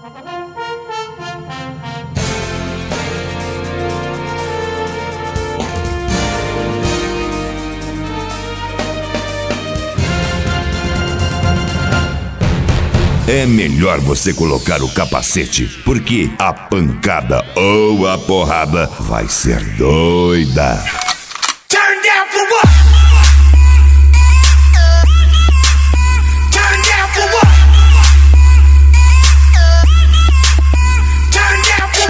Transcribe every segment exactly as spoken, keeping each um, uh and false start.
É melhor você colocar o capacete, porque a pancada ou a porrada vai ser doida. Turn down for what? Turn down for what? Turn down for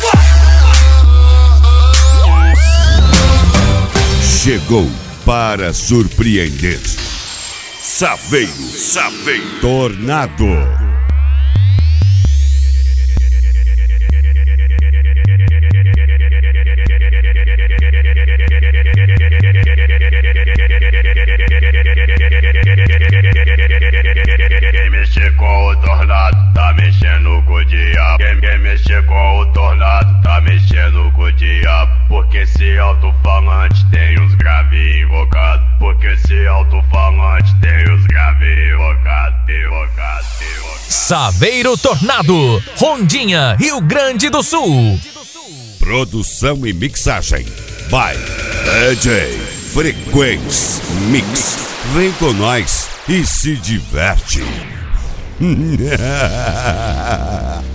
what? Chegou para surpreender. Saveiro, Saveiro Tornado. Quem mexer com o tornado tá mexendo com o diabo. Quem, quem mexer com o tornado tá mexendo com o diabo. Porque esse alto-falante tem uns graves invocados. Porque esse alto-falante tem os graves invocados, invocados, invocados. Saveiro Tornado, Rondinha, Rio Grande do Sul. Produção e mixagem by D J Frequência Mix. Vem com nós e se diverte.